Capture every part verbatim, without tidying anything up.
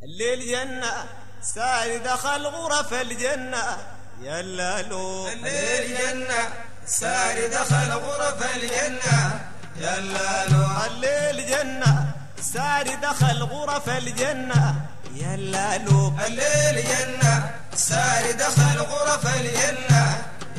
الليل جنة ساري دخل غرف الجنة يلا لو الليل جنة ساري دخل غرف الجنة يلا لو الليل جنة ساري دخل غرف الجنة يلا لو الليل جنة ساري دخل غرف الجنة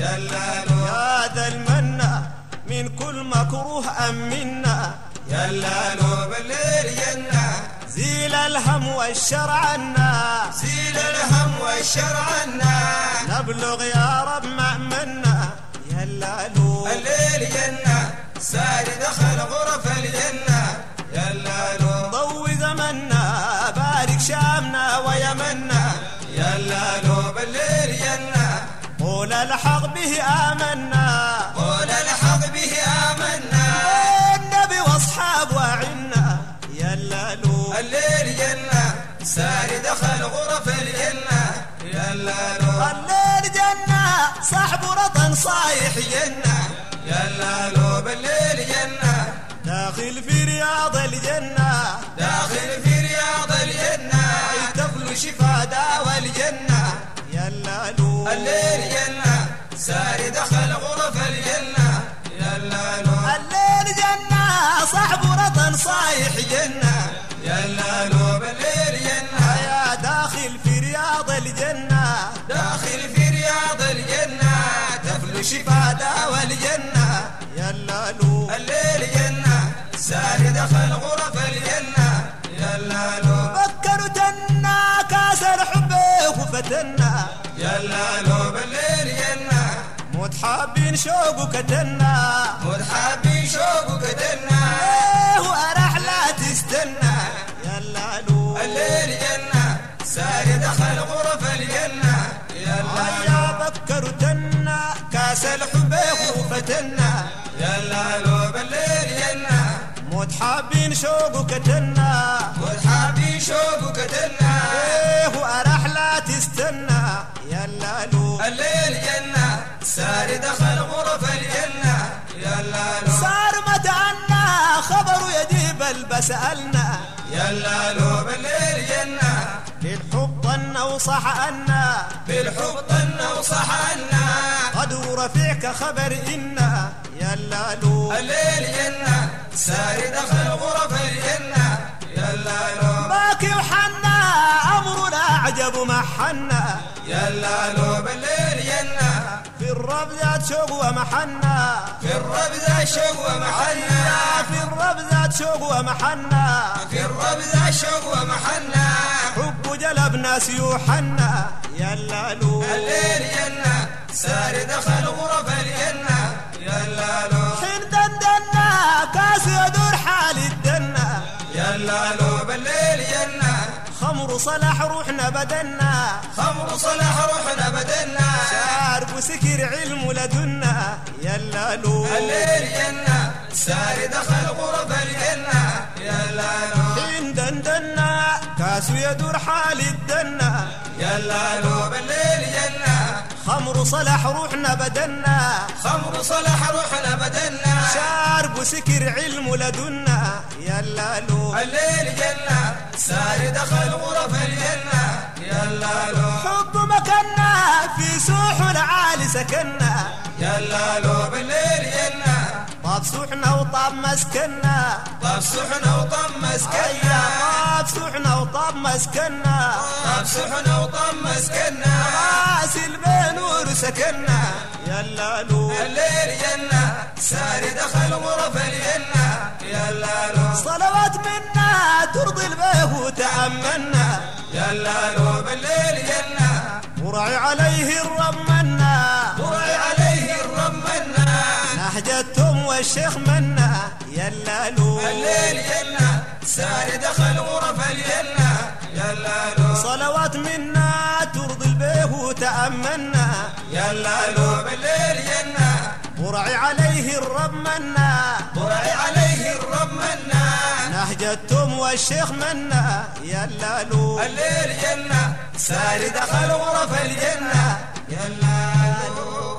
يلا لو يا ذا المنة من كل مكروه أمنا يلا لو بالليل جنة زيل الهم والشر عنا زيل الهم والشر عنا نبلغ يا رب مأمنا يلا لو الليل جنة ساري دخل غرف الجنة يلا لو ضوي زمنا بارك شامنا ويمنا يلا لو بالليل جنة قول الحق به آمنا قول الحق به آمنا النبي واصحاب وعنا يلا لو الليل جنة ساري دخل غرف الجنة يلا لو الليل جنة صاحب رطن صايح جنة يلا لو بالليل جنة داخل في رياض الجنة داخل في رياض الجنة طفل شفا داوى الجنة يلا لو الليل جنة ساري دخل غرف الجنة يلا لو الليل جنة صاحب رطن صايح جنة يلا لو بالليل جنة يا داخل في رياض الجنة داخل في رياض الجنة طفل شفا داوى الجنة يلا لو الليل جنة ساري دخل غرف الجنة يلا لو فكروا تنا كاس الحب وفتنا يلا لو بالليل جنة متحابين شوق كتنا متحابين شوق كتنا ايه وأرح لا تستنى يلا لو الليل جنة ساري دخل غرف الجنة يلا يا فكروا تنا كاس الحب وفتنا يلا لو بالليل جنة متحابين شوق كتنا متحابين شوق كتنا ايه وأرح لا تستنى يلا لو الليل جنة ساري دخل غرف الجنة يلا لو صار متعنا خبر يجيب البسألنا يلا لو بالليل جنة للحب ظن وصح أنا بالحب ظن وصح عنا قدر رفيعك خبر إنا يلا لو الليل جنة ساري دخل غرف الجنة يلا لو باكي وحنا أمرنا عجب محنا يلا لو بالليل جنة في الرب ذات شوق ومحنا في الرب ذا شوق ومحنا في الرب ذات شوق ومحنا في الرب ذا شوق ومحنا حب جلب ناس يوحنا يلا لو الليل جنة ساري دخل غرف الجنة يلا لو حين دندنا كاس يدور حال الدنا يلا لو بالليل جنة خمر صلاح روحنا بدنا خمر صلاح روحنا بدنا شارب وسكر علم لدنا يلا لو الليل جنة ساري دخل غرف الجنة يلا لو حين دندنا كاس يدور حال الدنا يلا لو بالليل جنة خمر صلاح روحنا بدنا خمر صلاح روحنا بدنا شارب وسكر علم لدنا يلا لو الليل جنة ساري دخل غرف الجنة يلا لو حب مكنا في سوح العالي سكنا يلا لو بالليل جنة طاب سوحنا وطاب مسكنا طاب سحنا وطم مسكنا طاب سوحنا وطاب مسكنا طاب سحنا وطم مسكنا راس البين ورسكنا يلا لو الليل جنة ساري دخل غرف الجنة يلا لو صلوات منا ترضي البيه وتأمنا يلا لو بالليل جنة ورعي عليه الرب منا ورعي عليه الرب منا نهجتهم والشيخ منا يلا لو الليل جنة ساري دخل غرف الجنة يلا لو صلوات منا ترضي البيه وتأمنا يلا لو بالليل جنة ورعي عليه الرب منا ورعي عليه الرب منا نهجتهم والشيخ منا يلا لو الليل جنة ساري دخل غرف الجنة يلا لو